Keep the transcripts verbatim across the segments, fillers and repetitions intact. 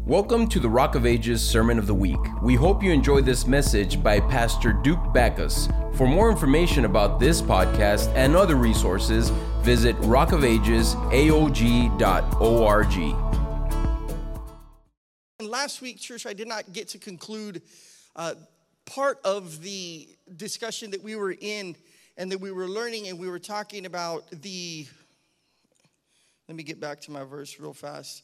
Welcome to the Rock of Ages Sermon of the Week. We hope you enjoy this message by Pastor Duke Backus. For more information about this podcast and other resources, visit rock of ages a o g dot org. Last week, church, I did not get to conclude uh, part of the discussion that we were in and that we were learning, and we were talking about the, let me get back to my verse real fast.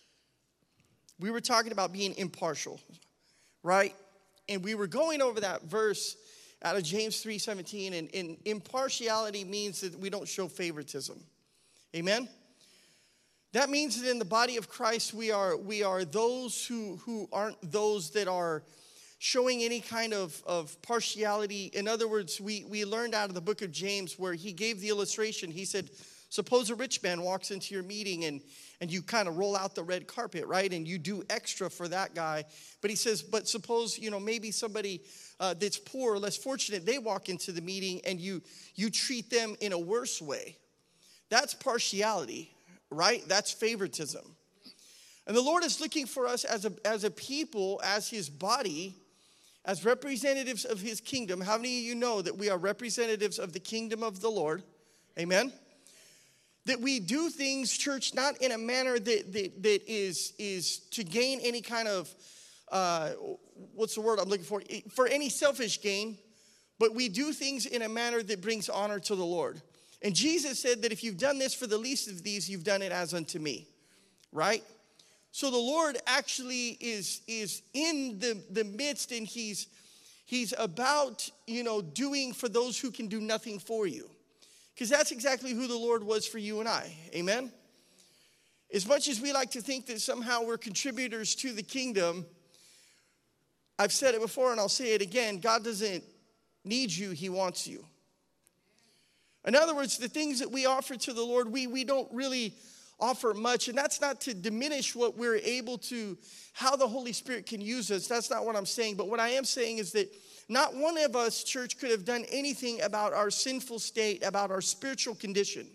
We were talking about being impartial, right? And we were going over that verse out of James three seventeen, and, and impartiality means that we don't show favoritism. Amen? That means that in the body of Christ, we are we are those who, who aren't those that are showing any kind of, of partiality. In other words, we, we learned out of the book of James where he gave the illustration. He said, suppose a rich man walks into your meeting and, and you kind of roll out the red carpet, right? And you do extra for that guy. But he says, but suppose, you know, maybe somebody uh, that's poor or less fortunate, they walk into the meeting and you you treat them in a worse way. That's partiality, right? That's favoritism. And the Lord is looking for us as a, as a people, as his body, as representatives of his kingdom. How many of you know that we are representatives of the kingdom of the Lord? Amen? That we do things, church, not in a manner that, that, that is, is to gain any kind of, uh, what's the word I'm looking for? For any selfish gain, but we do things in a manner that brings honor to the Lord. And Jesus said that if you've done this for the least of these, you've done it as unto me, right? So the Lord actually is, is in the, the midst, and he's, he's about, you know, doing for those who can do nothing for you. Because that's exactly who the Lord was for you and I. Amen? As much as we like to think that somehow we're contributors to the kingdom, I've said it before and I'll say it again, God doesn't need you, he wants you. In other words, the things that we offer to the Lord, we, we don't really offer much. And that's not to diminish what we're able to, how the Holy Spirit can use us. That's not what I'm saying. But what I am saying is that not one of us, church, could have done anything about our sinful state, about our spiritual condition.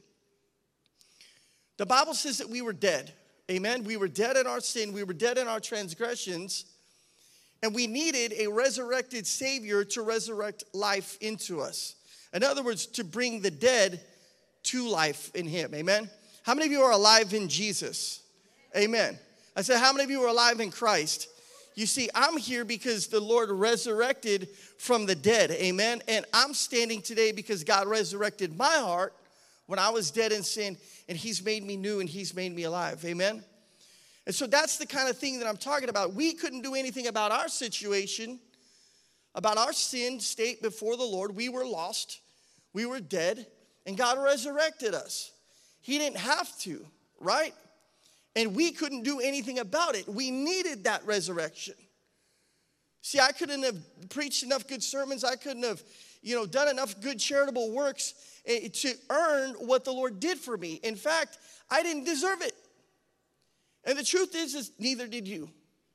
The Bible says that we were dead. Amen? We were dead in our sin. We were dead in our transgressions. And we needed a resurrected Savior to resurrect life into us. In other words, to bring the dead to life in him. Amen? How many of you are alive in Jesus? Amen. I said, how many of you are alive in Christ? You see, I'm here because the Lord resurrected from the dead. Amen. And I'm standing today because God resurrected my heart when I was dead in sin, and he's made me new and he's made me alive. Amen. And so that's the kind of thing that I'm talking about. We couldn't do anything about our situation, about our sin state before the Lord. We were lost. We were dead, and God resurrected us. He didn't have to, right? And we couldn't do anything about it. We needed that resurrection. See, I couldn't have preached enough good sermons. I couldn't have, you know, done enough good charitable works to earn what the Lord did for me. In fact, I didn't deserve it. And the truth is, is neither did you.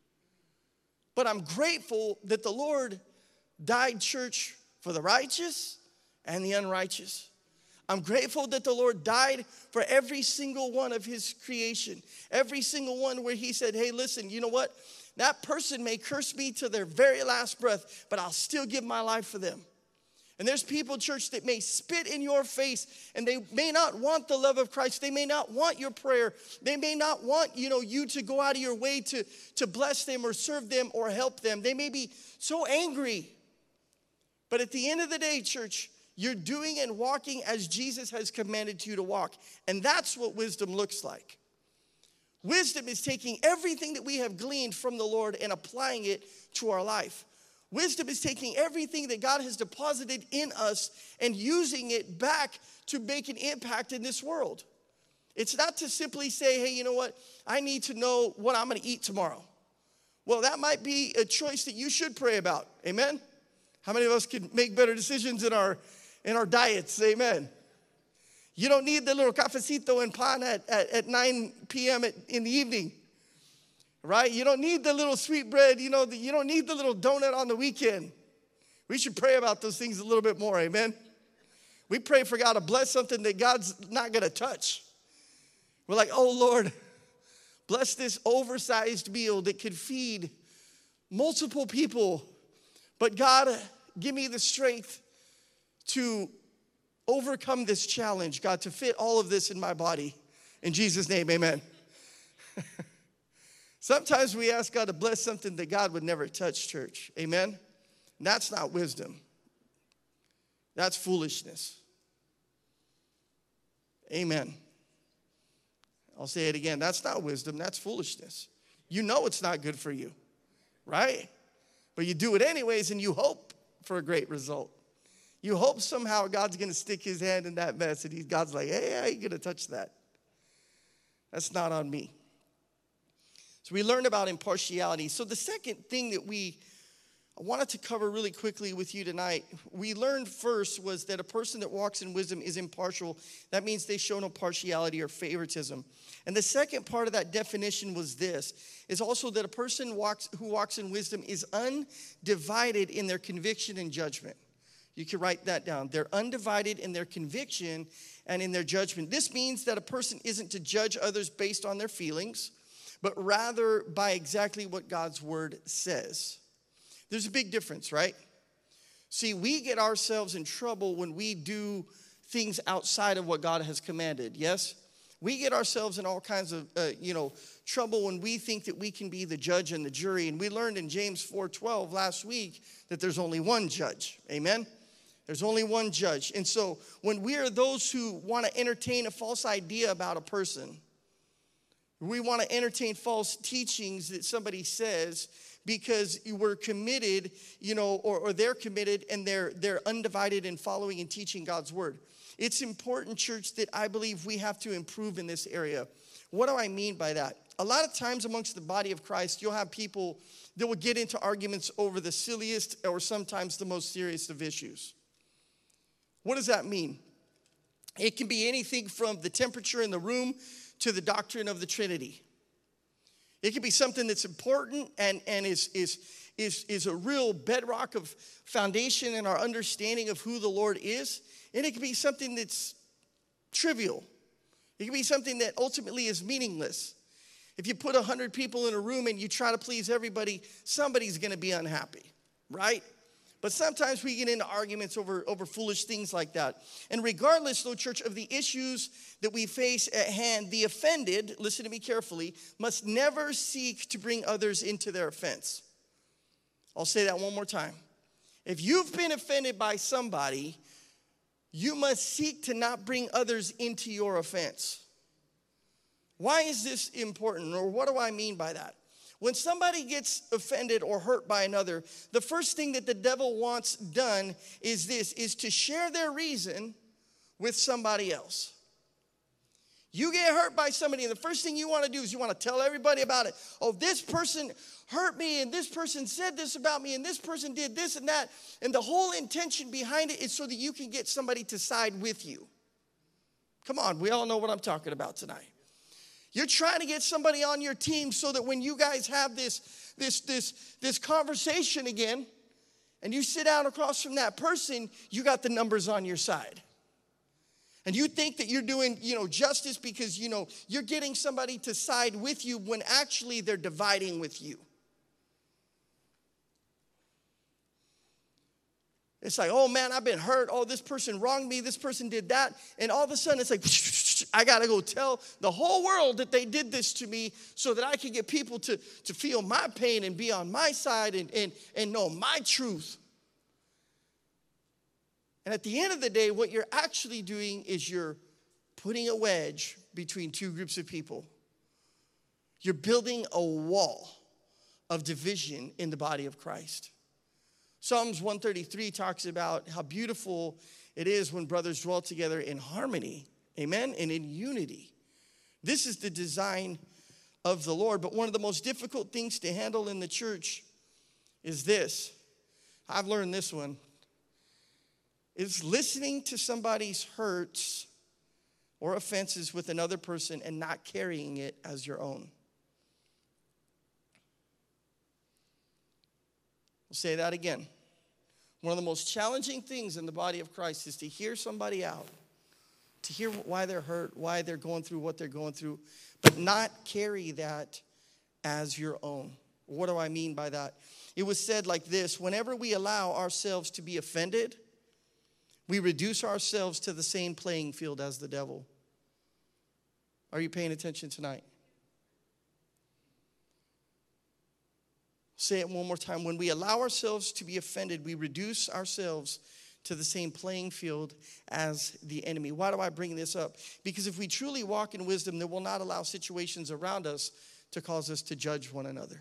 But I'm grateful that the Lord died, church, for the righteous and the unrighteous. I'm grateful that the Lord died for every single one of his creation. Every single one where he said, hey, listen, you know what? That person may curse me to their very last breath, but I'll still give my life for them. And there's people, church, that may spit in your face, and they may not want the love of Christ. They may not want your prayer. They may not want, you know, you to go out of your way to, to bless them or serve them or help them. They may be so angry. But at the end of the day, church, you're doing and walking as Jesus has commanded you to walk. And that's what wisdom looks like. Wisdom is taking everything that we have gleaned from the Lord and applying it to our life. Wisdom is taking everything that God has deposited in us and using it back to make an impact in this world. It's not to simply say, hey, you know what? I need to know what I'm going to eat tomorrow. Well, that might be a choice that you should pray about. Amen? How many of us can make better decisions in our in our diets? Amen. You don't need the little cafecito and pan at, at, at nine p.m. At, in the evening, right? You don't need the little sweet bread. You know, the, you don't need the little donut on the weekend. We should pray about those things a little bit more, amen? We pray for God to bless something that God's not going to touch. We're like, oh, Lord, Bless this oversized meal that could feed multiple people. But God, give me the strength to overcome this challenge, God, to fit all of this in my body. In Jesus' name, amen. Sometimes we ask God to bless something that God would never touch, church. Amen? And that's not wisdom. That's foolishness. Amen. I'll say it again. That's not wisdom. That's foolishness. You know it's not good for you, right? But you do it anyways, and you hope for a great result. You hope somehow God's going to stick his hand in that mess, and he, God's like, hey, how are you going to touch that? That's not on me. So we learned about impartiality. So the second thing that we I wanted to cover really quickly with you tonight, we learned first was that a person that walks in wisdom is impartial. That means they show no partiality or favoritism. And the second part of that definition was this, is also that a person walks who walks in wisdom is undivided in their conviction and judgment. You can write that down. They're undivided in their conviction and in their judgment. This means that a person isn't to judge others based on their feelings, but rather by exactly what God's word says. There's a big difference, right? See, we get ourselves in trouble when we do things outside of what God has commanded, yes? We get ourselves in all kinds of, uh, you know, trouble when we think that we can be the judge and the jury. And we learned in James four twelve last week that there's only one judge, amen? There's only one judge. And so when we are those who want to entertain a false idea about a person, we want to entertain false teachings that somebody says because we're committed, you know, or, or they're committed and they're they're undivided in following and teaching God's word. It's important, church, that I believe we have to improve in this area. What do I mean by that? A lot of times amongst the body of Christ, you'll have people that will get into arguments over the silliest or sometimes the most serious of issues. What does that mean? It can be anything from the temperature in the room to the doctrine of the Trinity. It can be something that's important and, and is, is, is, is a real bedrock of foundation in our understanding of who the Lord is. And it can be something that's trivial. It can be something that ultimately is meaningless. If you put a hundred people in a room and you try to please everybody, somebody's going to be unhappy, right? But sometimes we get into arguments over, over foolish things like that. And regardless, though, church, of the issues that we face at hand, the offended, listen to me carefully, must never seek to bring others into their offense. I'll say that one more time. If you've been offended by somebody, you must seek to not bring others into your offense. Why is this important, or what do I mean by that? When somebody gets offended or hurt by another, the first thing that the devil wants done is this, is to share their reason with somebody else. You get hurt by somebody, and the first thing you want to do is you want to tell everybody about it. Oh, this person hurt me, and this person said this about me, and this person did this and that. And the whole intention behind it is so that you can get somebody to side with you. Come on, we all know what I'm talking about tonight. You're trying to get somebody on your team so that when you guys have this, this, this, this conversation again, and you sit down across from that person, you got the numbers on your side. And you think that you're doing, you know, justice because, you know, you're getting somebody to side with you when actually they're dividing with you. It's like, oh, man, I've been hurt. Oh, this person wronged me. This person did that. And all of a sudden, it's like, I got to go tell the whole world that they did this to me so that I can get people to, to feel my pain and be on my side and, and, and know my truth. And at the end of the day, what you're actually doing is you're putting a wedge between two groups of people. You're building a wall of division in the body of Christ. Psalms one thirty-three talks about how beautiful it is when brothers dwell together in harmony, amen, and in unity. This is the design of the Lord. But one of the most difficult things to handle in the church is this. I've learned this one. Is listening to somebody's hurts or offenses with another person and not carrying it as your own. I'll say that again. One of the most challenging things in the body of Christ is to hear somebody out, to hear why they're hurt, why they're going through what they're going through, but not carry that as your own. What do I mean by that? It was said like this: whenever we allow ourselves to be offended, we reduce ourselves to the same playing field as the devil. Are you paying attention tonight? Say it one more time. When we allow ourselves to be offended, we reduce ourselves to the same playing field as the enemy. Why do I bring this up? Because if we truly walk in wisdom, then we'll not allow situations around us to cause us to judge one another.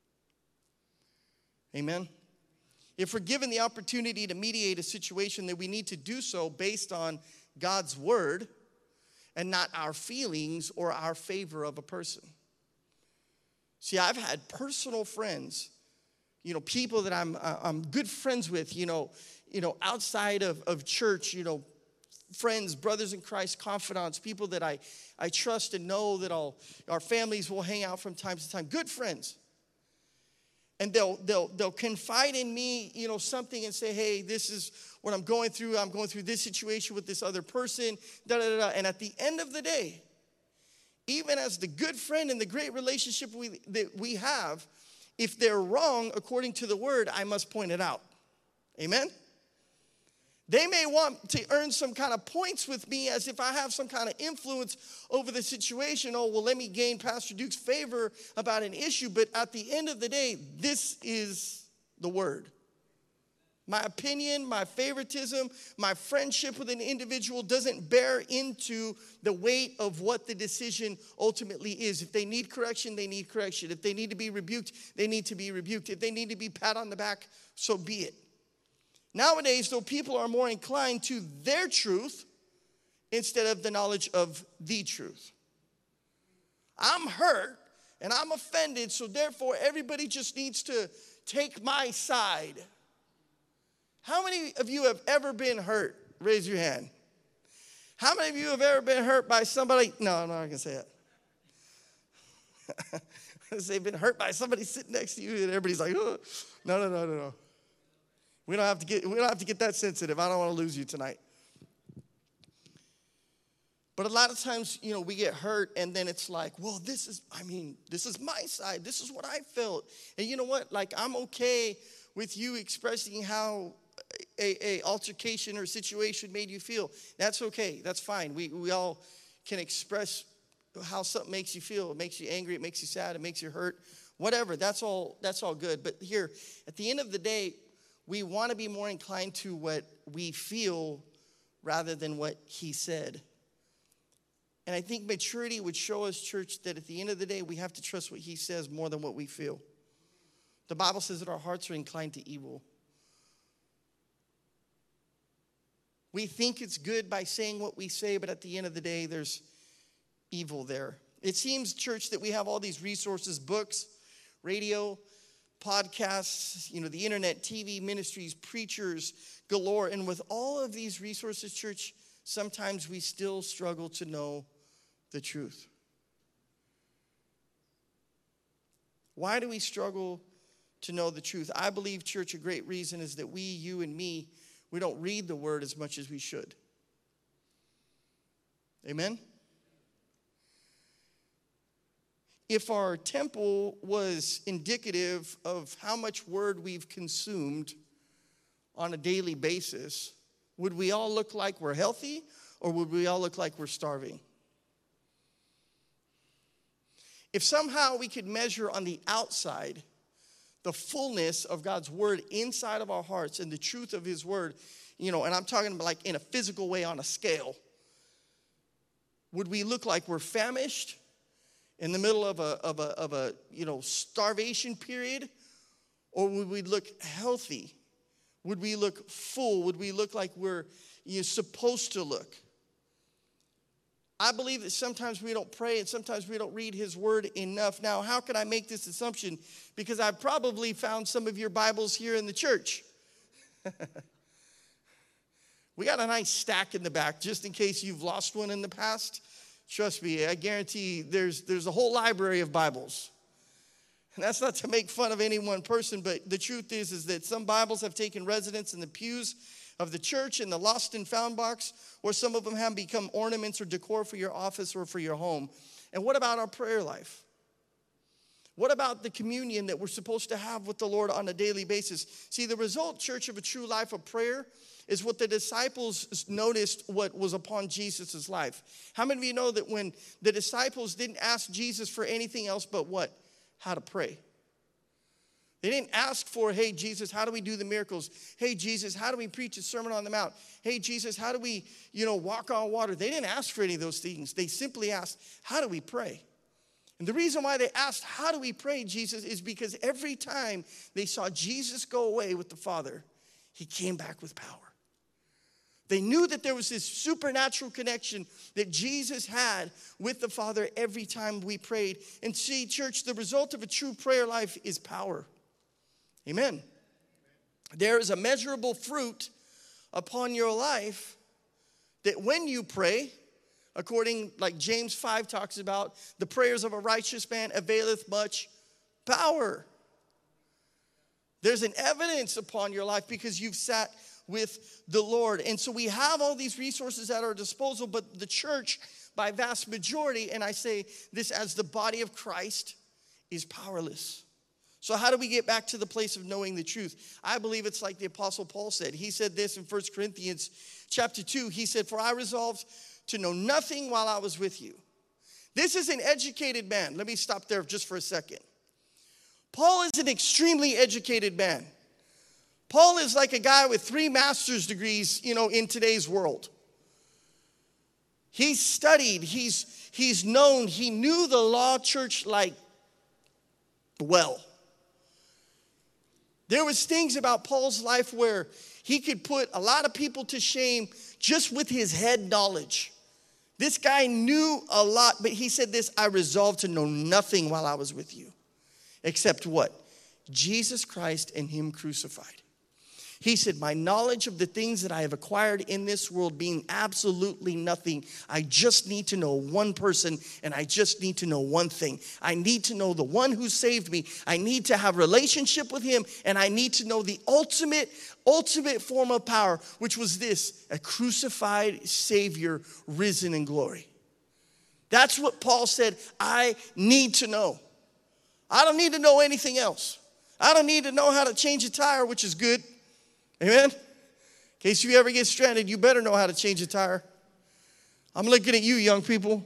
Amen? If we're given the opportunity to mediate a situation, then we need to do so based on God's word and not our feelings or our favor of a person. See, I've had personal friends, you know, people that I'm uh, I'm good friends with, you know, you know, outside of, of church, you know, friends, brothers in Christ, confidants, people that I, I trust and know that I'll, our families will hang out from time to time, good friends. And they'll they'll they'll confide in me, you know, something and say, hey, this is what I'm going through. I'm going through this situation with this other person, da da da. da. And at the end of the day, even as the good friend and the great relationship we that we have, if they're wrong according to the word, I must point it out. Amen? They may want to earn some kind of points with me as if I have some kind of influence over the situation. Oh, well, let me gain Pastor Duke's favor about an issue. But at the end of the day, this is the word. My opinion, my favoritism, my friendship with an individual doesn't bear into the weight of what the decision ultimately is. If they need correction, they need correction. If they need to be rebuked, they need to be rebuked. If they need to be pat on the back, so be it. Nowadays, though, people are more inclined to their truth instead of the knowledge of the truth. I'm hurt and I'm offended, so therefore everybody just needs to take my side. How many of you have ever been hurt? Raise your hand. How many of you have ever been hurt by somebody? No, I'm not going to say it. They've been hurt by somebody sitting next to you and everybody's like, oh. no, no, no, no, no. We don't have to get we don't have to get that sensitive. I don't want to lose you tonight. But a lot of times, you know, we get hurt and then it's like, well, this is, I mean, this is my side. This is what I felt. And you know what? Like, I'm okay with you expressing how a, a altercation or situation made you feel. That's okay. That's fine. We we all can express how something makes you feel. It makes you angry. It makes you sad. It makes you hurt. Whatever. That's all. That's all good. But here, at the end of the day, we want to be more inclined to what we feel rather than what he said. And I think maturity would show us, church, that at the end of the day, we have to trust what he says more than what we feel. The Bible says that our hearts are inclined to evil. We think it's good by saying what we say, but at the end of the day, there's evil there. It seems, church, that we have all these resources, books, radio, podcasts, you know, the internet, T V, ministries, preachers galore. And with all of these resources, church, sometimes we still struggle to know the truth. Why do we struggle to know the truth? I believe, church, a great reason is that we, you and me, we don't read the word as much as we should. Amen? If our temple was indicative of how much word we've consumed on a daily basis, would we all look like we're healthy or would we all look like we're starving? If somehow we could measure on the outside the fullness of God's word inside of our hearts and the truth of his word, you know, and I'm talking about like in a physical way on a scale, would we look like we're famished in the middle of a, of a, of a, you know, starvation period? Or would we look healthy? Would we look full? Would we look like we're, you know, supposed to look? I believe that sometimes we don't pray and sometimes we don't read his word enough. Now, how can I make this assumption? Because I've probably found some of your Bibles here in the church. We got a nice stack in the back just in case you've lost one in the past. Trust me, I guarantee there's there's a whole library of Bibles. And that's not to make fun of any one person, but the truth is, is that some Bibles have taken residence in the pews of the church in the lost and found box, or some of them have become ornaments or decor for your office or for your home. And what about our prayer life? What about the communion that we're supposed to have with the Lord on a daily basis? See, the result, church, of a true life of prayer is what the disciples noticed what was upon Jesus' life. How many of you know that when the disciples didn't ask Jesus for anything else but what? How to pray. They didn't ask for, hey, Jesus, how do we do the miracles? Hey, Jesus, how do we preach a Sermon on the Mount? Hey, Jesus, how do we, you know, walk on water? They didn't ask for any of those things. They simply asked, how do we pray? And the reason why they asked, how do we pray, Jesus, is because every time they saw Jesus go away with the Father, he came back with power. They knew that there was this supernatural connection that Jesus had with the Father every time we prayed. And see, church, the result of a true prayer life is power. Amen. There is a measurable fruit upon your life that when you pray, according, like James five talks about, the prayers of a righteous man availeth much power. There's an evidence upon your life because you've sat with the Lord. And so we have all these resources at our disposal, but the church, by vast majority, and I say this as the body of Christ, is powerless. So how do we get back to the place of knowing the truth? I believe it's like the Apostle Paul said. He said this in First Corinthians chapter two. He said, for I resolved to know nothing while I was with you. This is an educated man. Let me stop there just for a second. Paul is an extremely educated man. Paul is like a guy with three master's degrees, you know, in today's world. He's studied, he's, he's known, he knew the law church like well. There was things about Paul's life where he could put a lot of people to shame just with his head knowledge. This guy knew a lot, but he said this, I resolved to know nothing while I was with you. Except what? Jesus Christ and him crucified. He said, my knowledge of the things that I have acquired in this world being absolutely nothing. I just need to know one person, and I just need to know one thing. I need to know the one who saved me. I need to have a relationship with him, and I need to know the ultimate, ultimate form of power, which was this, a crucified Savior risen in glory. That's what Paul said, I need to know. I don't need to know anything else. I don't need to know how to change a tire, which is good. Amen? In case you ever get stranded, you better know how to change a tire. I'm looking at you, young people.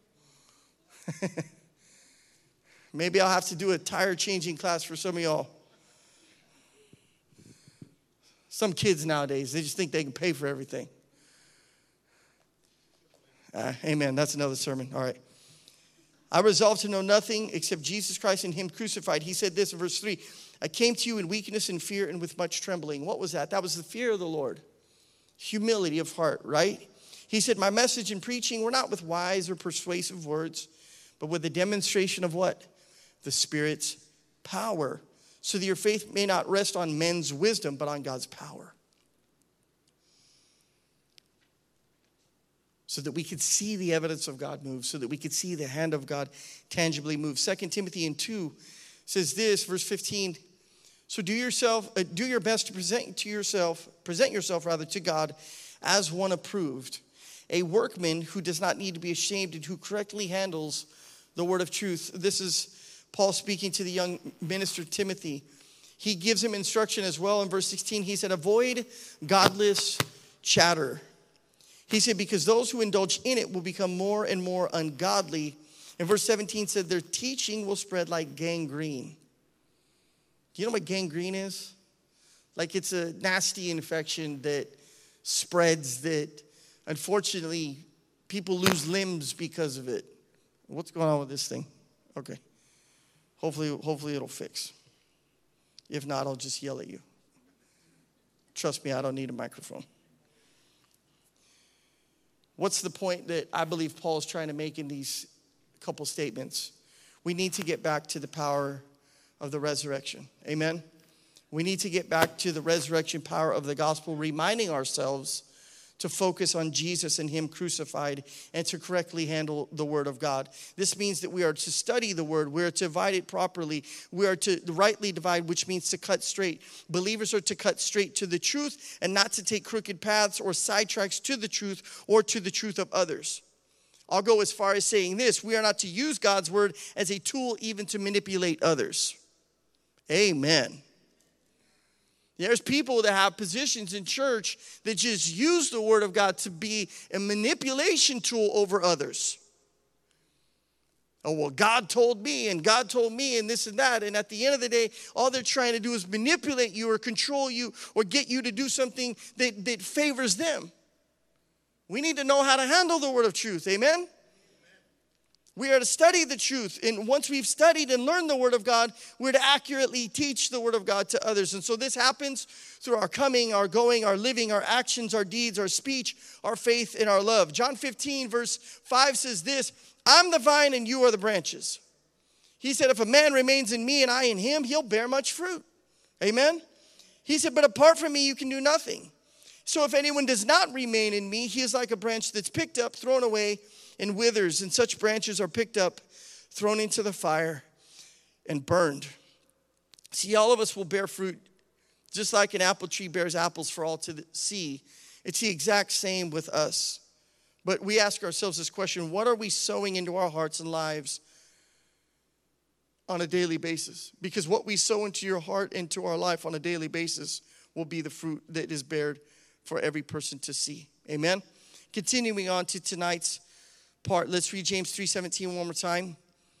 Maybe I'll have to do a tire changing class for some of y'all. Some kids nowadays, they just think they can pay for everything. Uh, amen. That's another sermon. All right. I resolved to know nothing except Jesus Christ and him crucified. He said this in verse three. I came to you in weakness and fear and with much trembling. What was that? That was the fear of the Lord. Humility of heart, right? He said, my message and preaching were not with wise or persuasive words, but with a demonstration of what? The Spirit's power. So that your faith may not rest on men's wisdom, but on God's power. So that we could see the evidence of God move, so that we could see the hand of God tangibly move. Second Timothy in two says this, verse fifteen. So do yourself, uh, do your best to present to yourself, present yourself rather to God as one approved, a workman who does not need to be ashamed and who correctly handles the word of truth. This is Paul speaking to the young minister Timothy. He gives him instruction as well in verse sixteen. He said, avoid godless chatter. He said, because those who indulge in it will become more and more ungodly. And verse seventeen said, their teaching will spread like gangrene. Do you know what gangrene is? Like it's a nasty infection that spreads that, unfortunately, people lose limbs because of it. What's going on with this thing? Okay. Hopefully, hopefully it'll fix. If not, I'll just yell at you. Trust me, I don't need a microphone. What's the point that I believe Paul is trying to make in these couple statements? We need to get back to the power of the resurrection. Amen? We need to get back to the resurrection power of the gospel, reminding ourselves to focus on Jesus and Him crucified and to correctly handle the Word of God. This means that we are to study the Word. We are to divide it properly. We are to rightly divide, which means to cut straight. Believers are to cut straight to the truth and not to take crooked paths or sidetracks to the truth or to the truth of others. I'll go as far as saying this: we are not to use God's Word as a tool even to manipulate others. Amen. There's people that have positions in church that just use the Word of God to be a manipulation tool over others. Oh, well, God told me, and God told me, and this and that. And at the end of the day, all they're trying to do is manipulate you or control you or get you to do something that, that favors them. We need to know how to handle the word of truth. Amen? We are to study the truth, and once we've studied and learned the Word of God, we're to accurately teach the Word of God to others. And so this happens through our coming, our going, our living, our actions, our deeds, our speech, our faith, and our love. John fifteen, verse five says this: I'm the vine and you are the branches. He said, if a man remains in me and I in him, he'll bear much fruit. Amen? He said, but apart from me, you can do nothing. So if anyone does not remain in me, he is like a branch that's picked up, thrown away, and withers, and such branches are picked up, thrown into the fire, and burned. See, all of us will bear fruit, just like an apple tree bears apples for all to see. It's the exact same with us. But we ask ourselves this question: what are we sowing into our hearts and lives on a daily basis? Because what we sow into your heart, into our life on a daily basis, will be the fruit that is bared for every person to see. Amen? Continuing on to tonight's part, let's read James three seventeen one more time.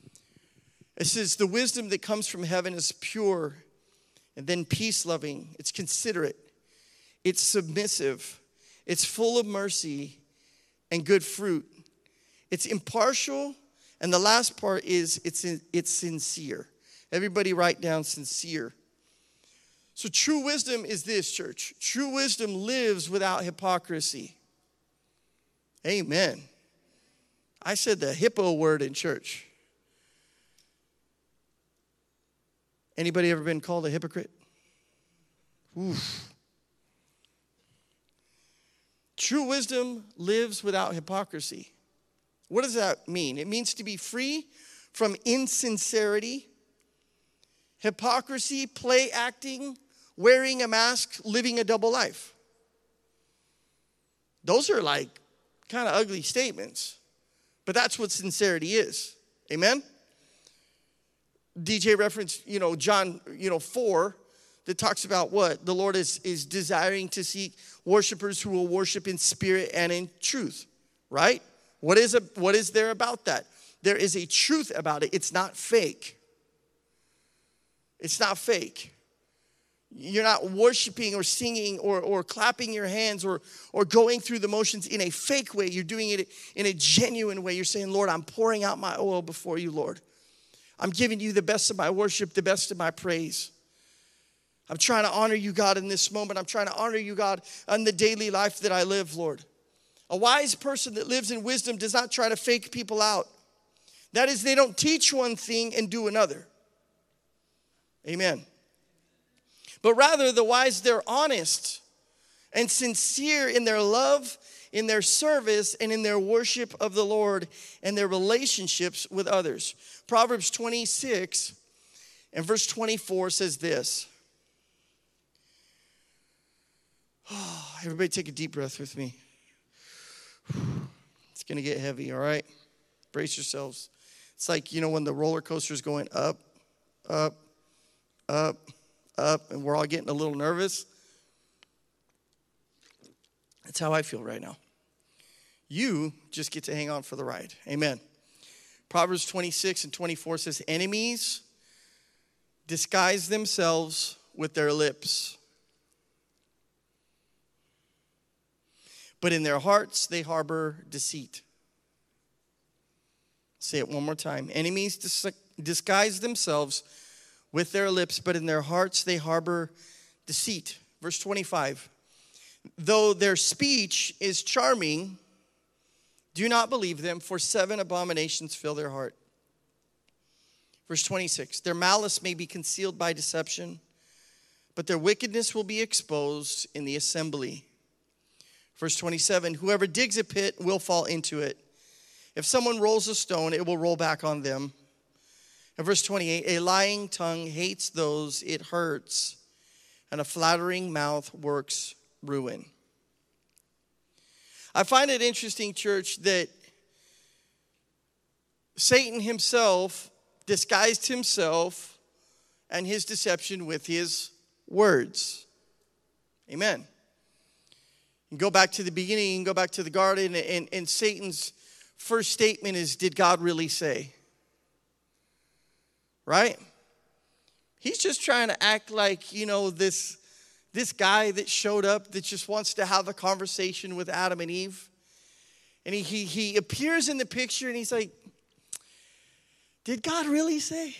It says, the wisdom that comes from heaven is pure, and then peace-loving. It's considerate. It's submissive. It's full of mercy and good fruit. It's impartial, and the last part is it's it's sincere. Everybody write down sincere. So true wisdom is this, church. True wisdom lives without hypocrisy. Amen. I said the hippo word in church. Anybody ever been called a hypocrite? Oof. True wisdom lives without hypocrisy. What does that mean? It means to be free from insincerity, hypocrisy, play acting, wearing a mask, living a double life. Those are like kind of ugly statements. But that's what sincerity is. Amen? D J referenced, you know, John, you know, four, that talks about what? The Lord is, is desiring to seek worshipers who will worship in spirit and in truth, right? What is, a, what is there about that? There is a truth about it. It's not fake. It's not fake. You're not worshiping or singing or, or clapping your hands or, or going through the motions in a fake way. You're doing it in a genuine way. You're saying, Lord, I'm pouring out my oil before you, Lord. I'm giving you the best of my worship, the best of my praise. I'm trying to honor you, God, in this moment. I'm trying to honor you, God, in the daily life that I live, Lord. A wise person that lives in wisdom does not try to fake people out. That is, they don't teach one thing and do another. Amen. But rather, the wise, they're honest and sincere in their love, in their service, and in their worship of the Lord and their relationships with others. Proverbs twenty-six and verse twenty-four says this. Oh, everybody take a deep breath with me. It's going to get heavy, all right? Brace yourselves. It's like, you know, when the roller coaster is going up, up, up, up, and we're all getting a little nervous. That's how I feel right now. You just get to hang on for the ride. Amen. Proverbs twenty-six and twenty-four says, enemies disguise themselves with their lips, but in their hearts they harbor deceit. Say it one more time. Enemies dis- disguise themselves with their lips, but in their hearts they harbor deceit. Verse twenty-five. Though their speech is charming, do not believe them, for seven abominations fill their heart. Verse twenty-six. Their malice may be concealed by deception, but their wickedness will be exposed in the assembly. Verse twenty-seven, whoever digs a pit will fall into it. If someone rolls a stone, it will roll back on them. And verse twenty-eight, a lying tongue hates those it hurts, and a flattering mouth works ruin. I find it interesting, church, that Satan himself disguised himself and his deception with his words. Amen. You go back to the beginning, and go back to the garden, and, and Satan's first statement is, did God really say? Right? He's just trying to act like, you know, this, this guy that showed up that just wants to have a conversation with Adam and Eve. And he, he, he appears in the picture and he's like, did God really say?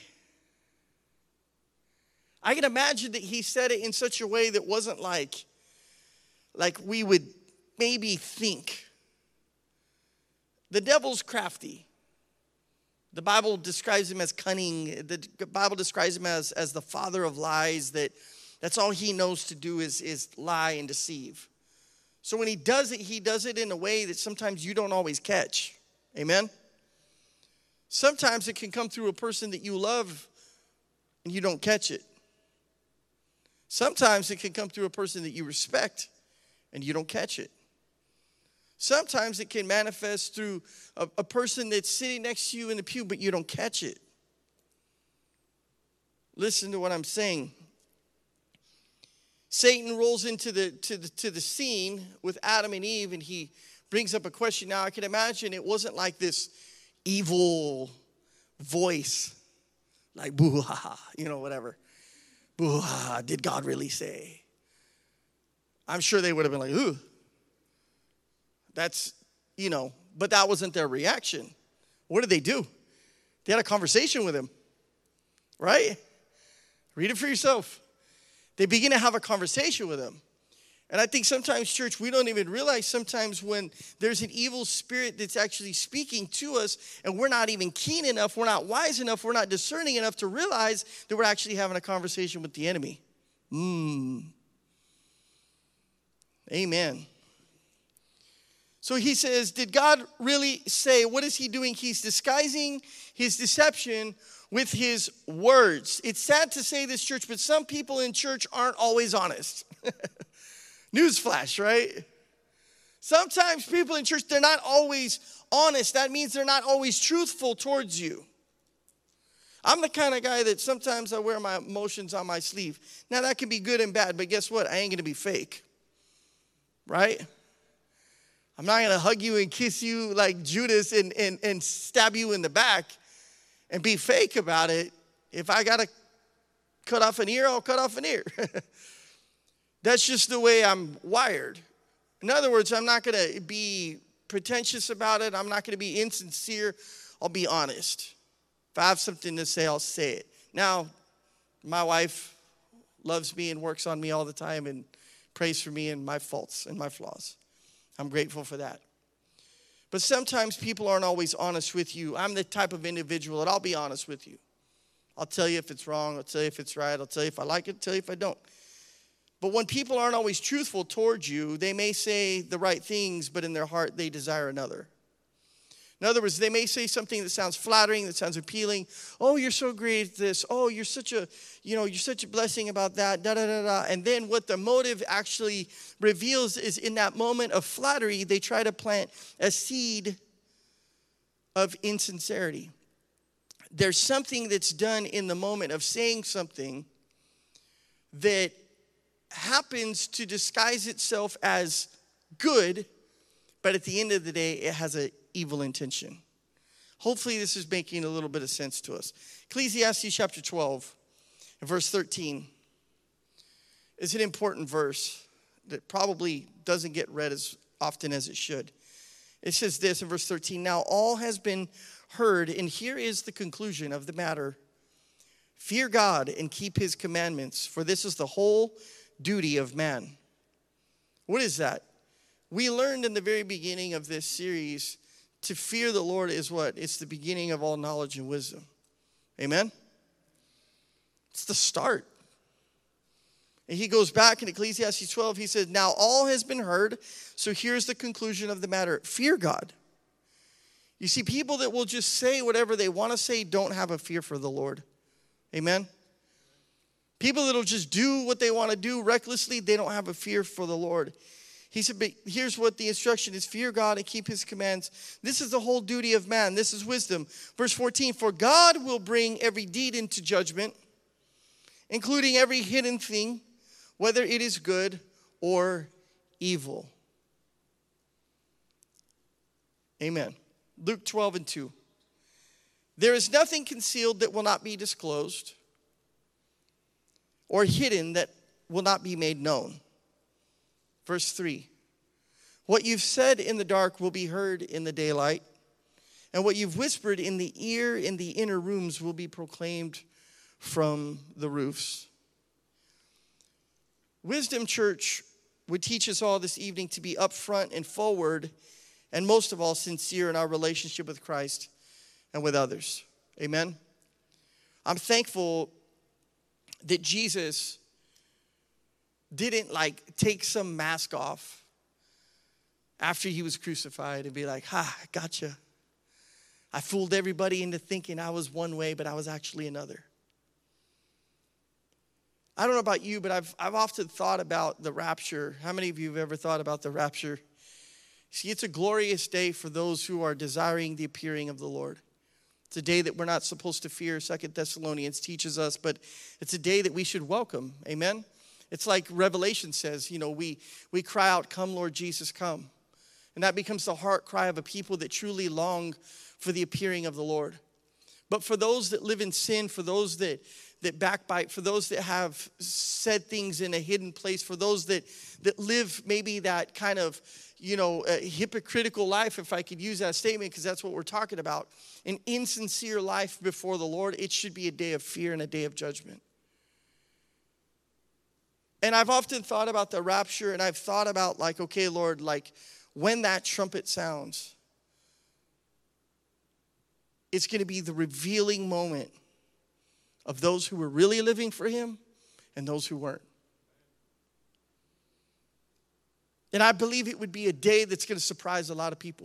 I can imagine that he said it in such a way that wasn't like, like we would maybe think. The devil's crafty. The Bible describes him as cunning. The Bible describes him as, as the father of lies, that that's all he knows to do is, is lie and deceive. So when he does it, he does it in a way that sometimes you don't always catch. Amen? Sometimes it can come through a person that you love and you don't catch it. Sometimes it can come through a person that you respect and you don't catch it. Sometimes it can manifest through a, a person that's sitting next to you in the pew, but you don't catch it. Listen to what I'm saying. Satan rolls into the, to the, to the scene with Adam and Eve, and he brings up a question. Now, I can imagine it wasn't like this evil voice, like boo-ha-ha, you know, whatever. Boo-ha, did God really say? I'm sure they would have been like, ooh. That's, you know, but that wasn't their reaction. What did they do? They had a conversation with him, right? Read it for yourself. They begin to have a conversation with him. And I think sometimes, church, we don't even realize sometimes when there's an evil spirit that's actually speaking to us and we're not even keen enough, we're not wise enough, we're not discerning enough to realize that we're actually having a conversation with the enemy. Mmm. Amen. So he says, did God really say? What is he doing? He's disguising his deception with his words. It's sad to say this, church, but some people in church aren't always honest. Newsflash, right? Sometimes people in church, they're not always honest. That means they're not always truthful towards you. I'm the kind of guy that sometimes I wear my emotions on my sleeve. Now, that can be good and bad, but guess what? I ain't going to be fake, right? I'm not going to hug you and kiss you like Judas and, and, and stab you in the back and be fake about it. If I got to cut off an ear, I'll cut off an ear. That's just the way I'm wired. In other words, I'm not going to be pretentious about it. I'm not going to be insincere. I'll be honest. If I have something to say, I'll say it. Now, my wife loves me and works on me all the time and prays for me and my faults and my flaws. I'm grateful for that. But sometimes people aren't always honest with you. I'm the type of individual that I'll be honest with you. I'll tell you if it's wrong. I'll tell you if it's right. I'll tell you if I like it. I'll tell you if I don't. But when people aren't always truthful towards you, they may say the right things, but in their heart they desire another. In other words, they may say something that sounds flattering, that sounds appealing. Oh, you're so great at this. Oh, you're such a, you know, you're such a blessing about that. Da da da da. And then what the motive actually reveals is in that moment of flattery, they try to plant a seed of insincerity. There's something that's done in the moment of saying something that happens to disguise itself as good, but at the end of the day, it has an evil intention. Hopefully this is making a little bit of sense to us. Ecclesiastes chapter twelve and verse thirteen is an important verse that probably doesn't get read as often as it should. It says this in verse thirteen, now all has been heard, and here is the conclusion of the matter. Fear God and keep his commandments, for this is the whole duty of man. What is that? We learned in the very beginning of this series to fear the Lord is what? It's the beginning of all knowledge and wisdom. Amen? It's the start. And he goes back in Ecclesiastes twelve. He says, now all has been heard. So here's the conclusion of the matter. Fear God. You see, people that will just say whatever they want to say don't have a fear for the Lord. Amen? People that will just do what they want to do recklessly, they don't have a fear for the Lord. He said, but here's what the instruction is. Fear God and keep his commands. This is the whole duty of man. This is wisdom. Verse fourteen, for God will bring every deed into judgment, including every hidden thing, whether it is good or evil. Amen. Luke twelve and two. There is nothing concealed that will not be disclosed, or hidden that will not be made known. Verse three. What you've said in the dark will be heard in the daylight, and what you've whispered in the ear in the inner rooms will be proclaimed from the roofs. Wisdom Church would teach us all this evening to be upfront and forward, and most of all, sincere in our relationship with Christ and with others. Amen? I'm thankful that Jesus didn't like take some mask off after he was crucified and be like, ha, gotcha. I fooled everybody into thinking I was one way, but I was actually another. I don't know about you, but I've I've often thought about the rapture. How many of you have ever thought about the rapture? See, it's a glorious day for those who are desiring the appearing of the Lord. It's a day that we're not supposed to fear, Second Thessalonians teaches us, but it's a day that we should welcome. Amen? It's like Revelation says, you know, we, we cry out, come, Lord Jesus, come. And that becomes the heart cry of a people that truly long for the appearing of the Lord. But for those that live in sin, for those that, that backbite, for those that have said things in a hidden place, for those that, that live maybe that kind of, you know, a hypocritical life, if I could use that statement, because that's what we're talking about, an insincere life before the Lord, it should be a day of fear and a day of judgment. And I've often thought about the rapture, and I've thought about like, okay, Lord, like when that trumpet sounds, it's going to be the revealing moment of those who were really living for him and those who weren't. And I believe it would be a day that's going to surprise a lot of people.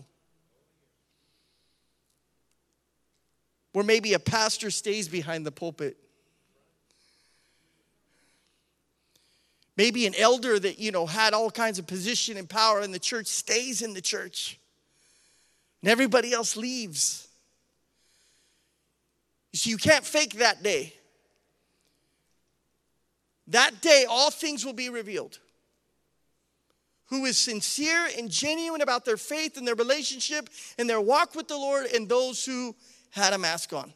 Where maybe a pastor stays behind the pulpit. Maybe an elder that, you know, had all kinds of position and power in the church stays in the church. And everybody else leaves. You see, you can't fake that day. That day, all things will be revealed. Who is sincere and genuine about their faith and their relationship and their walk with the Lord, and those who had a mask on.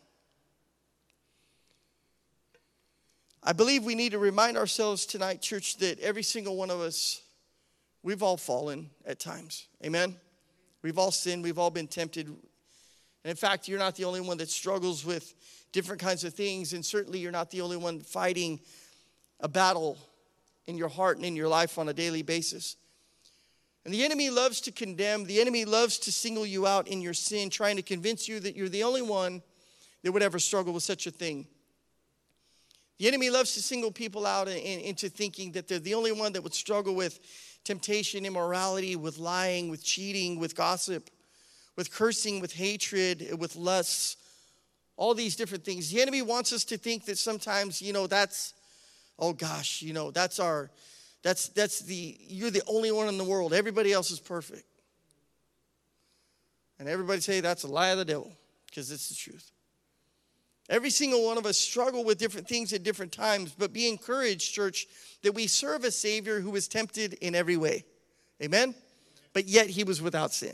I believe we need to remind ourselves tonight, church, that every single one of us, we've all fallen at times. Amen? We've all sinned. We've all been tempted. And in fact, you're not the only one that struggles with different kinds of things. And certainly you're not the only one fighting a battle in your heart and in your life on a daily basis. And the enemy loves to condemn. The enemy loves to single you out in your sin, trying to convince you that you're the only one that would ever struggle with such a thing. The enemy loves to single people out in, in, into thinking that they're the only one that would struggle with temptation, immorality, with lying, with cheating, with gossip, with cursing, with hatred, with lusts, all these different things. The enemy wants us to think that sometimes, you know, that's, oh gosh, you know, that's our, that's, that's the, you're the only one in the world. Everybody else is perfect. And everybody say that's a lie of the devil, because it's the truth. Every single one of us struggle with different things at different times, but be encouraged, church, that we serve a Savior who was tempted in every way. Amen? But yet he was without sin.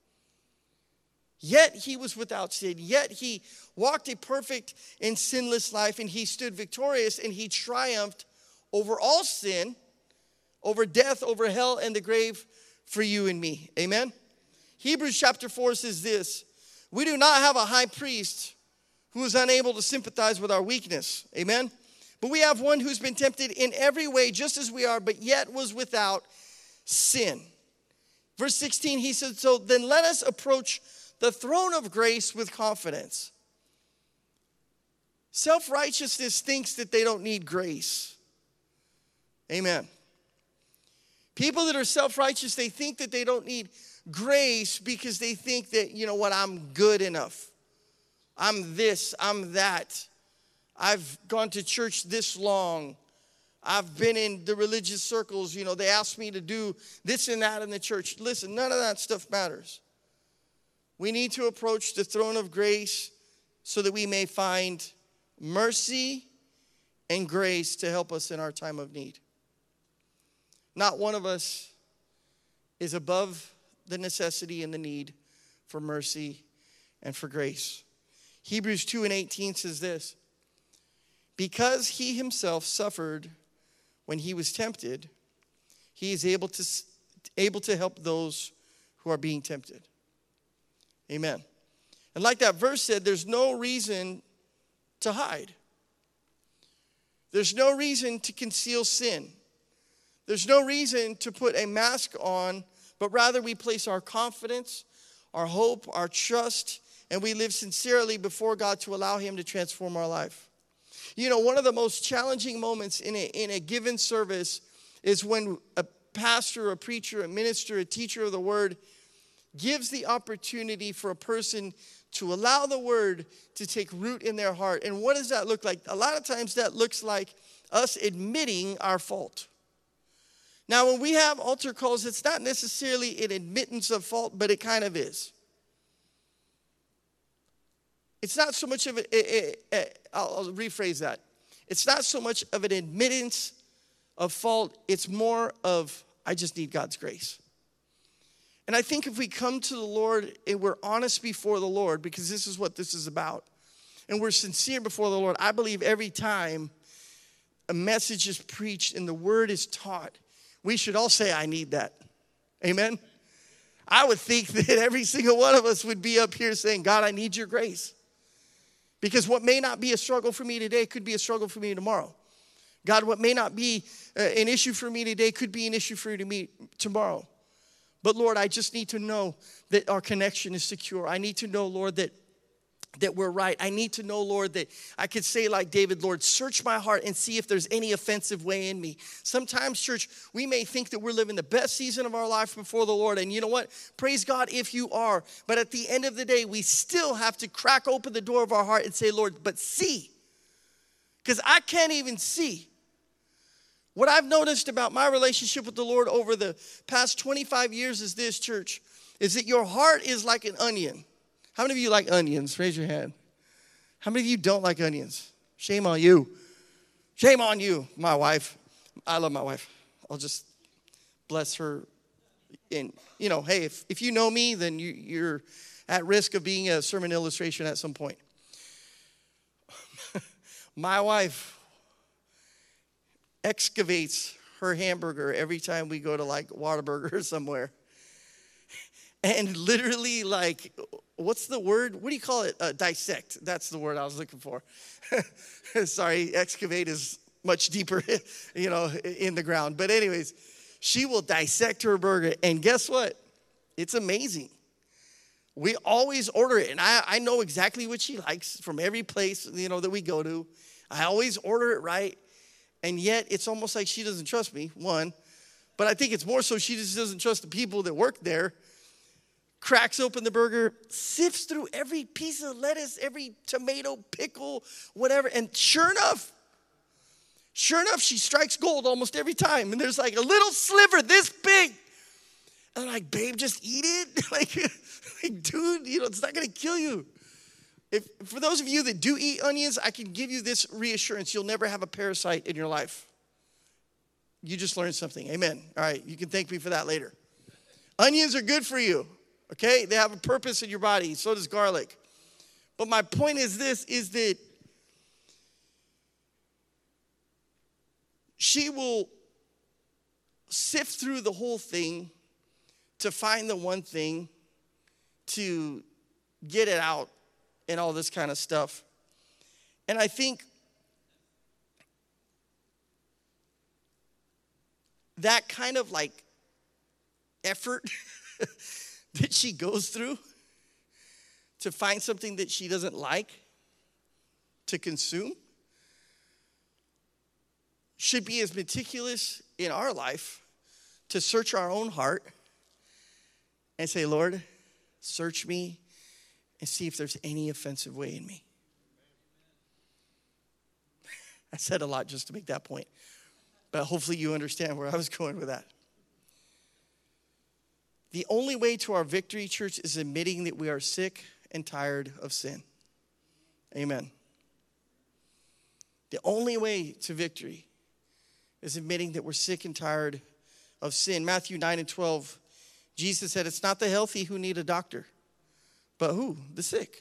Yet he was without sin. Yet he walked a perfect and sinless life, and he stood victorious, and he triumphed over all sin, over death, over hell, and the grave for you and me. Amen? Hebrews chapter four says this: we do not have a high priest who is unable to sympathize with our weakness. Amen? But we have one who's been tempted in every way just as we are, but yet was without sin. Verse sixteen, he said, so then let us approach the throne of grace with confidence. Self-righteousness thinks that they don't need grace. Amen. People that are self-righteous, they think that they don't need grace because they think that, you know what, I'm good enough. I'm this, I'm that. I've gone to church this long. I've been in the religious circles, you know, they asked me to do this and that in the church. Listen, none of that stuff matters. We need to approach the throne of grace so that we may find mercy and grace to help us in our time of need. Not one of us is above the necessity and the need for mercy and for grace. Hebrews two and eighteen says this, because he himself suffered when he was tempted, he is able to, able to help those who are being tempted. Amen. And like that verse said, there's no reason to hide. There's no reason to conceal sin. There's no reason to put a mask on, but rather we place our confidence, our hope, our trust, and we live sincerely before God to allow him to transform our life. You know, one of the most challenging moments in a, in a given service is when a pastor, a preacher, a minister, a teacher of the word gives the opportunity for a person to allow the word to take root in their heart. And what does that look like? A lot of times that looks like us admitting our fault. Now, when we have altar calls, it's not necessarily an admittance of fault, but it kind of is. It's not so much of a, a, a, a I'll, I'll rephrase that. It's not so much of an admittance of fault. It's more of, I just need God's grace. And I think if we come to the Lord and we're honest before the Lord, because this is what this is about, and we're sincere before the Lord, I believe every time a message is preached and the word is taught, we should all say, I need that. Amen? I would think that every single one of us would be up here saying, God, I need your grace. Because what may not be a struggle for me today could be a struggle for me tomorrow. God, what may not be uh, an issue for me today could be an issue for you to me tomorrow. But Lord, I just need to know that our connection is secure. I need to know, Lord, that that we're right. I need to know, Lord, that I could say like David, Lord, search my heart and see if there's any offensive way in me. Sometimes, church, we may think that we're living the best season of our life before the Lord. And you know what? Praise God if you are. But at the end of the day, we still have to crack open the door of our heart and say, Lord, but see. Because I can't even see. What I've noticed about my relationship with the Lord over the past twenty-five years is this, church, is that your heart is like an onion. How many of you like onions? Raise your hand. How many of you don't like onions? Shame on you. Shame on you, my wife. I love my wife. I'll just bless her. And, you know, hey, if, if you know me, then you, you're at risk of being a sermon illustration at some point. My wife excavates her hamburger every time we go to, like, Whataburger or somewhere. And literally, like, what's the word? What do you call it? Uh, dissect. That's the word I was looking for. Sorry, excavate is much deeper, you know, in the ground. But anyways, she will dissect her burger. And guess what? It's amazing. We always order it. And I, I know exactly what she likes from every place, you know, that we go to. I always order it right. And yet, it's almost like she doesn't trust me, one. But I think it's more so she just doesn't trust the people that work there. Cracks open the burger, sifts through every piece of lettuce, every tomato, pickle, whatever. And sure enough, sure enough, she strikes gold almost every time. And there's like a little sliver this big. And I'm like, babe, just eat it. like, like, dude, you know, it's not going to kill you. If, for those of you that do eat onions, I can give you this reassurance. You'll never have a parasite in your life. You just learned something. Amen. All right, you can thank me for that later. Onions are good for you. Okay, they have a purpose in your body. So does garlic. But my point is this, is that she will sift through the whole thing to find the one thing, to get it out and all this kind of stuff. And I think that kind of like effort that she goes through to find something that she doesn't like to consume, should be as meticulous in our life to search our own heart and say, Lord, search me and see if there's any offensive way in me. I said a lot just to make that point, but hopefully you understand where I was going with that. The only way to our victory, church, is admitting that we are sick and tired of sin. Amen. The only way to victory is admitting that we're sick and tired of sin. Matthew nine and twelve, Jesus said, it's not the healthy who need a doctor, but who? The sick.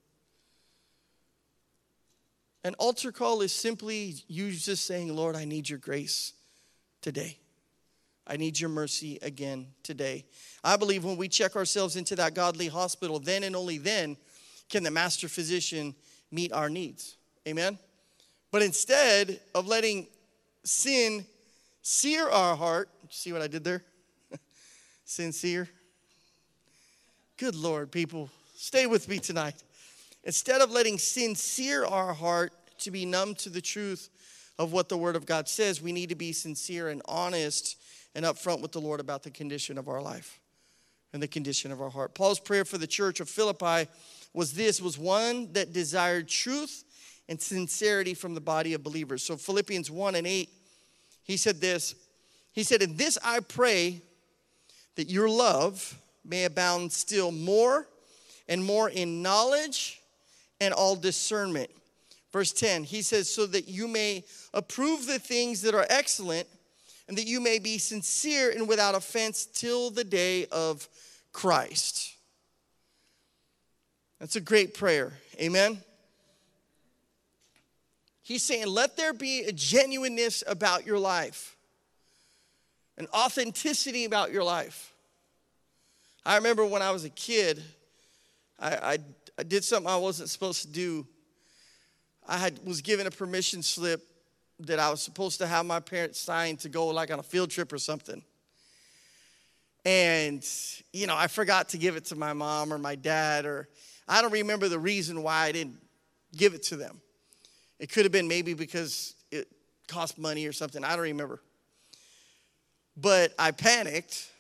An altar call is simply you just saying, Lord, I need your grace today. I need your mercy again today. I believe when we check ourselves into that godly hospital, then and only then can the master physician meet our needs. Amen? But instead of letting sin sear our heart, see what I did there? Sincere. Good Lord, people, stay with me tonight. Instead of letting sin sear our heart to be numb to the truth of what the Word of God says, we need to be sincere and honest and upfront with the Lord about the condition of our life and the condition of our heart. Paul's prayer for the church of Philippi was this, was one that desired truth and sincerity from the body of believers. So Philippians one and eight, he said this, he said, in this I pray that your love may abound still more and more in knowledge and all discernment. Verse ten, he says, so that you may approve the things that are excellent and that you may be sincere and without offense till the day of Christ. That's a great prayer. Amen? He's saying, let there be a genuineness about your life, an authenticity about your life. I remember when I was a kid, I, I, I did something I wasn't supposed to do. I had was given a permission slip that I was supposed to have my parents sign to go like on a field trip or something. And, you know, I forgot to give it to my mom or my dad, or I don't remember the reason why I didn't give it to them. It could have been maybe because it cost money or something. I don't remember. But I panicked,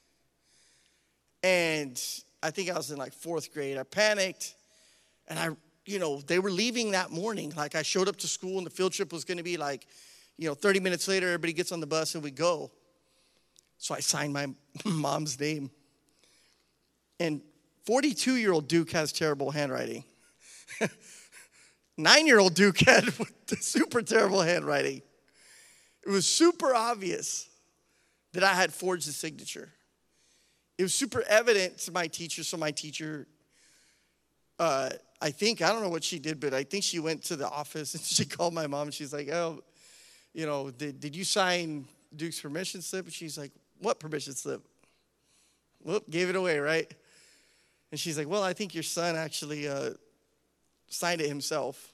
and I think I was in like fourth grade. I panicked, and I, you know, they were leaving that morning. Like I showed up to school, and the field trip was going to be like, you know, thirty minutes later, everybody gets on the bus, and we go. So I signed my mom's name. And forty-two-year-old Duke has terrible handwriting. Nine-year-old Duke had super terrible handwriting. It was super obvious that I had forged the signature. It was super evident to my teacher, so my teacher, uh, I think, I don't know what she did, but I think she went to the office and she called my mom and she's like, oh, you know, did, did you sign Duke's permission slip? And she's like, what permission slip? Whoop, gave it away, right? And she's like, well, I think your son actually uh, signed it himself.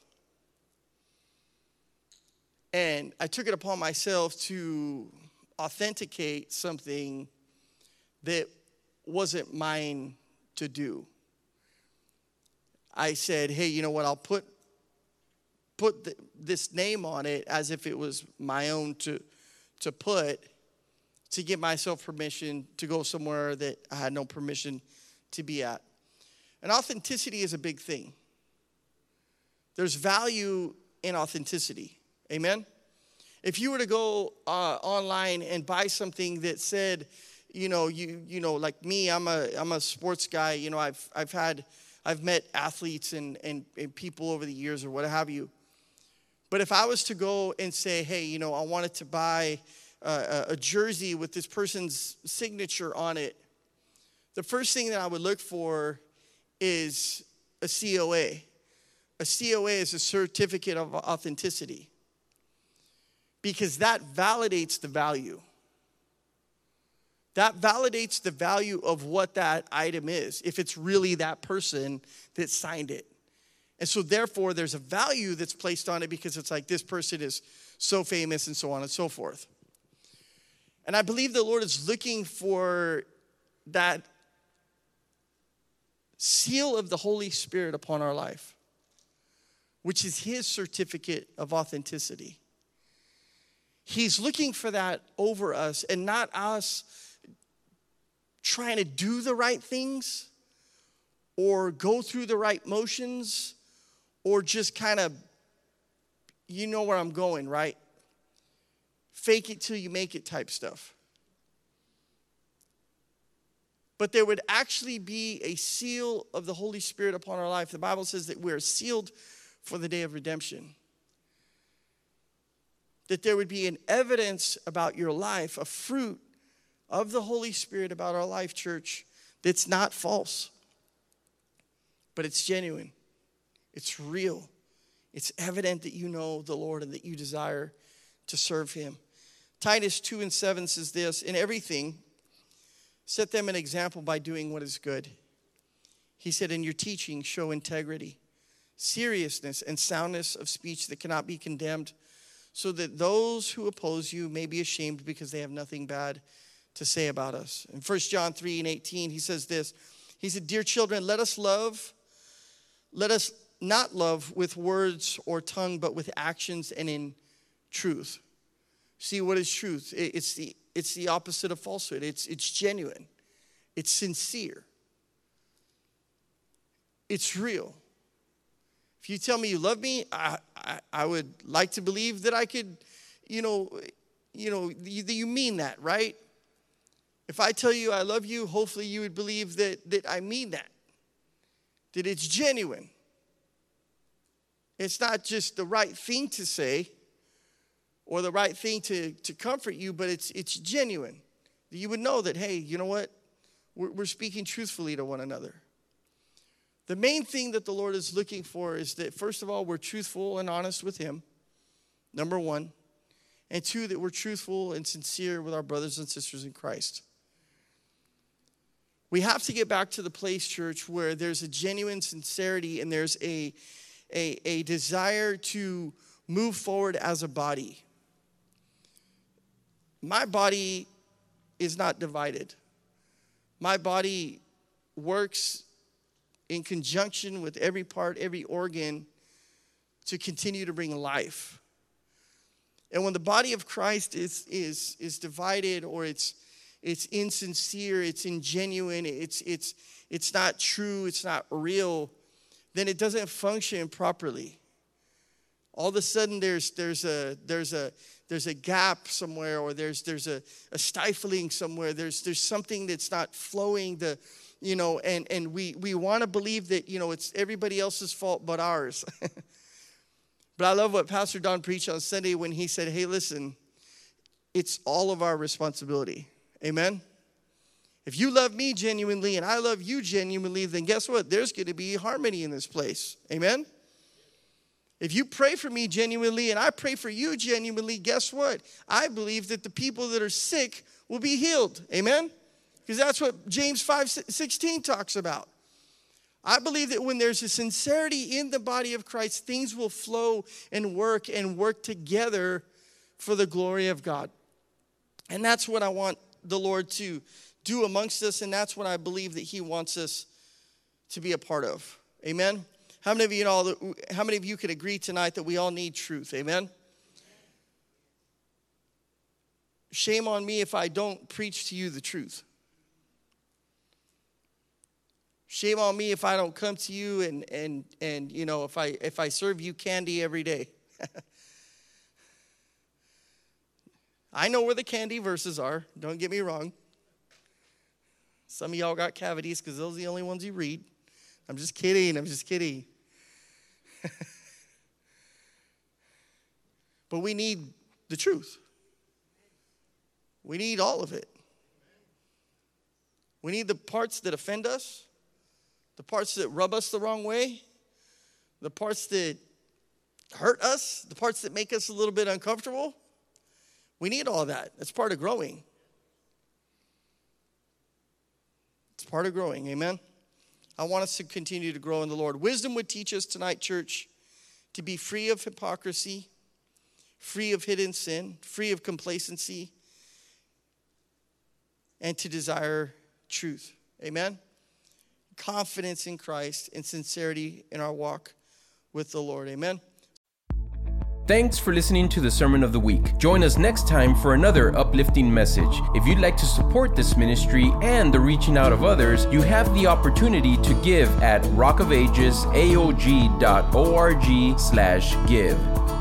And I took it upon myself to authenticate something that wasn't mine to do. I said, hey, you know what, I'll put put the, this name on it as if it was my own to to put, to give myself permission to go somewhere that I had no permission to be at. And authenticity is a big thing. There's value in authenticity. Amen? If you were to go uh, online and buy something that said, you know, you you know, like me, I'm a I'm a sports guy. You know, I've I've had I've met athletes and, and, and people over the years or what have you. But if I was to go and say, hey, you know, I wanted to buy a, a jersey with this person's signature on it, the first thing that I would look for is a C O A. A C O A is a certificate of authenticity, because that validates the value. That validates the value of what that item is, if it's really that person that signed it. And so therefore, there's a value that's placed on it because it's like this person is so famous and so on and so forth. And I believe the Lord is looking for that seal of the Holy Spirit upon our life, which is his certificate of authenticity. He's looking for that over us, and not us trying to do the right things or go through the right motions or just kind of, you know where I'm going, right? Fake it till you make it type stuff. But there would actually be a seal of the Holy Spirit upon our life. The Bible says that we're sealed for the day of redemption. That there would be an evidence about your life, a fruit of the Holy Spirit about our life, church, that's not false. But it's genuine. It's real. It's evident that you know the Lord and that you desire to serve him. Titus two and seven says this, in everything, set them an example by doing what is good. He said, in your teaching, show integrity, seriousness, and soundness of speech that cannot be condemned, so that those who oppose you may be ashamed because they have nothing bad to say about us. In First John three and eighteen, he says this. He said, dear children, let us love, let us not love with words or tongue, but with actions and in truth. See, what is truth? It's the it's the opposite of falsehood. It's it's genuine. It's sincere. It's real. If you tell me you love me, I, I, I would like to believe that I could, you know, you know, you, that you mean that, right? If I tell you I love you, hopefully you would believe that, that I mean that, that it's genuine. It's not just the right thing to say or the right thing to, to comfort you, but it's it's genuine. You would know that, hey, you know what? We're, we're speaking truthfully to one another. The main thing that the Lord is looking for is that, first of all, we're truthful and honest with him, number one. And two, that we're truthful and sincere with our brothers and sisters in Christ. We have to get back to the place, church, where there's a genuine sincerity and there's a, a, a desire to move forward as a body. My body is not divided. My body works in conjunction with every part, every organ to continue to bring life. And when the body of Christ is is is divided, or it's it's insincere, it's ingenuine, it's it's it's not true, it's not real, then it doesn't function properly. All of a sudden there's there's a there's a there's a gap somewhere, or there's there's a, a stifling somewhere. There's there's something that's not flowing the you know, and, and we, we want to believe that, you know, it's everybody else's fault but ours. But I love what Pastor Don preached on Sunday when he said, hey, listen, it's all of our responsibility. Amen? If you love me genuinely and I love you genuinely, then guess what? There's going to be harmony in this place. Amen? If you pray for me genuinely and I pray for you genuinely, guess what? I believe that the people that are sick will be healed. Amen? Because that's what James five sixteen talks about. I believe that when there's a sincerity in the body of Christ, things will flow and work and work together for the glory of God. And that's what I want the Lord to do amongst us, and that's what I believe that he wants us to be a part of. Amen? How many of you know, how many of you can agree tonight that we all need truth? Amen? Shame on me if I don't preach to you the truth. Shame on me if I don't come to you and and and you know if I if I serve you candy every day. I know where the candy verses are. Don't get me wrong. Some of y'all got cavities because those are the only ones you read. I'm just kidding. I'm just kidding. But we need the truth. We need all of it. We need the parts that offend us. The parts that rub us the wrong way, the parts that hurt us, the parts that make us a little bit uncomfortable. We need all that. That's part of growing. It's part of growing, amen? I want us to continue to grow in the Lord. Wisdom would teach us tonight, church, to be free of hypocrisy, free of hidden sin, free of complacency, and to desire truth, amen? Confidence in Christ and sincerity in our walk with the Lord. Amen. Thanks for listening to the Sermon of the Week. Join us next time for another uplifting message. If you'd like to support this ministry and the reaching out of others, you have the opportunity to give at rockofagesaog dot org slash give.